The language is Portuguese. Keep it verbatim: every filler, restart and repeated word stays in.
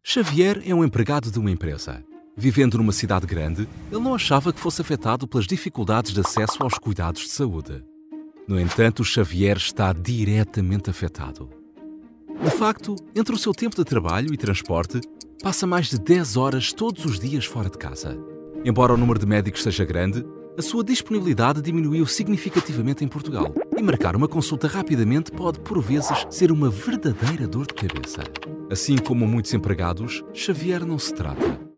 Xavier é um empregado de uma empresa. Vivendo numa cidade grande, ele não achava que fosse afetado pelas dificuldades de acesso aos cuidados de saúde. No entanto, Xavier está diretamente afetado. De facto, entre o seu tempo de trabalho e transporte, passa mais de dez horas todos os dias fora de casa. Embora o número de médicos seja grande, a sua disponibilidade diminuiu significativamente em Portugal. E marcar uma consulta rapidamente pode, por vezes, ser uma verdadeira dor de cabeça. Assim como muitos empregados, Xavier não se trata.